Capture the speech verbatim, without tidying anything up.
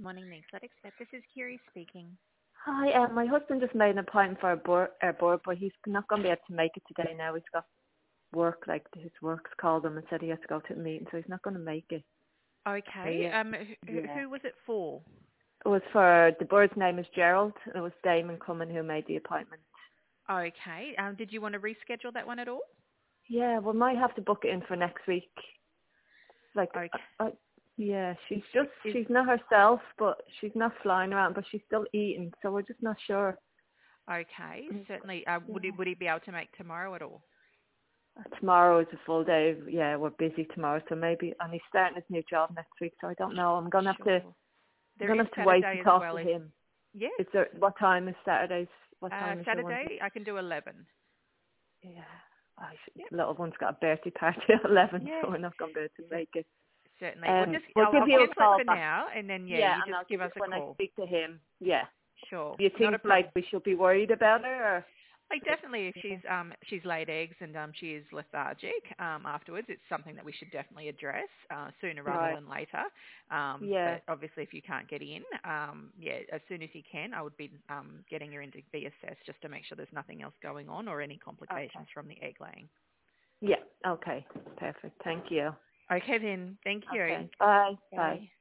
Morning, Nick. Let expect this is Kiri speaking. Hi, um, my husband just made an appointment for a board, a board, but he's not going to be able to make it today now. He's got work, like his work's called him and said he has to go to a meeting, so he's not going to make it. So, Okay. yeah, Um, who, yeah. who was it for? It was for, the bird's name is Gerald, and it was Damon Cumming who made the appointment. Okay. Um, did you want to reschedule that one at all? Yeah, we might have to book it in for next week. Like, Okay. I, I, yeah, she's just, Is she's not herself, but she's not flying around, but she's still eating, so we're just not sure. okay. Mm, Certainly. Uh, would he Yeah. would he be able to make tomorrow at all? Tomorrow is a full day. Yeah, we're busy tomorrow, so maybe. And he's starting his new job next week, so I don't know. I'm gonna have to. Sure. I'm There gonna is have to wait to Saturday as talk well. to If him. yes. Is there what time is Saturdays? What Uh, time is your one? Saturday I can do eleven. Yeah, I, Yep. the little one's got a birthday party at eleven, Yes. so we're not gonna be able to Cer- make it. Certainly. Well, Um, just we'll I'll, give I'll you a cancel it call for back. now, and then yeah, Yeah, you and just I'll give give you us a when I call. speak to him. Yeah. Sure. Do you Not a think problem. like we should be worried about her? Or? Like definitely, if she's um she's laid eggs and um she is lethargic um afterwards, it's something that we should definitely address uh, sooner rather Right. than later. Um, Yeah. but obviously, if you can't get in, um yeah, as soon as you can, I would be um getting her in to be assessed just to make sure there's nothing else going on or any Okay. complications from the egg laying. Yeah. Okay. Perfect. Thank you. Okay then, thank you. Okay. Bye. Bye. Bye.